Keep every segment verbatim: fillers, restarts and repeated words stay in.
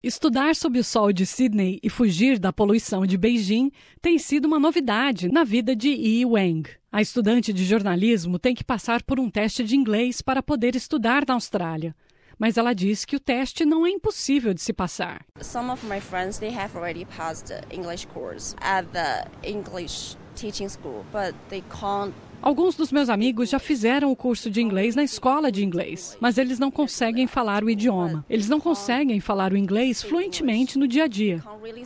Estudar sob o sol de Sydney e fugir da poluição de Beijing tem sido uma novidade na vida de Yi Wang. A estudante de jornalismo tem que passar por um teste de inglês para poder estudar na Austrália. Mas ela diz que o teste não é impossível de se passar. Some of my friends, they have already passed the English course at the English teaching school, but they can't. Alguns dos meus amigos já fizeram o curso de inglês na escola de inglês, mas eles não conseguem falar o idioma. Eles não conseguem falar o inglês fluentemente no dia a dia.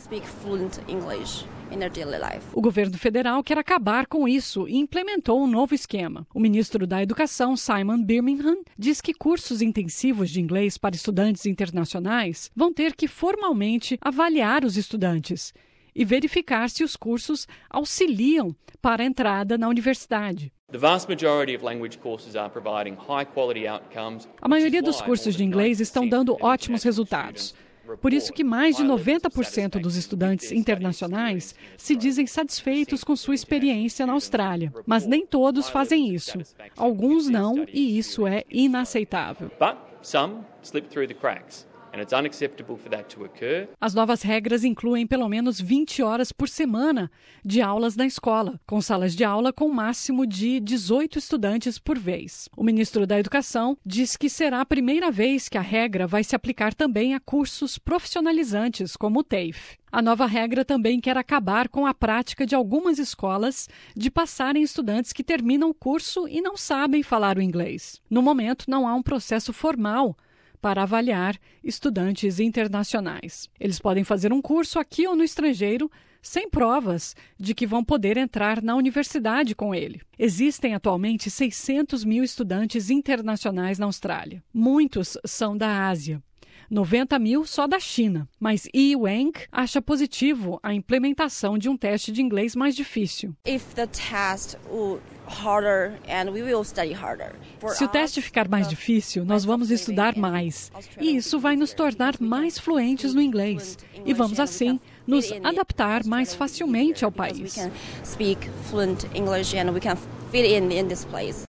O governo federal quer acabar com isso e implementou um novo esquema. O ministro da Educação, Simon Birmingham, diz que cursos intensivos de inglês para estudantes internacionais vão ter que formalmente avaliar os estudantes e verificar se os cursos auxiliam para a entrada na universidade. A maioria dos cursos de inglês estão dando ótimos resultados. Por isso que mais de noventa por cento dos estudantes internacionais se dizem satisfeitos com sua experiência na Austrália. Mas nem todos fazem isso. Alguns não, e isso é inaceitável. As novas regras incluem pelo menos vinte horas por semana de aulas na escola, com salas de aula com um máximo de dezoito estudantes por vez. O ministro da Educação diz que será a primeira vez que a regra vai se aplicar também a cursos profissionalizantes, como o TAFE. A nova regra também quer acabar com a prática de algumas escolas de passarem estudantes que terminam o curso e não sabem falar o inglês. No momento, não há um processo formal para avaliar estudantes internacionais. Eles podem fazer um curso aqui ou no estrangeiro sem provas de que vão poder entrar na universidade com ele. Existem atualmente seiscentos mil estudantes internacionais na Austrália. Muitos são da Ásia. noventa mil só da China. Mas Yi Wang acha positivo a implementação de um teste de inglês mais difícil. If the test would harder and we will study harder. Se o teste ficar mais difícil, nós vamos estudar mais. E isso vai nos tornar mais fluentes no inglês. E vamos, assim, nos adaptar mais facilmente ao país.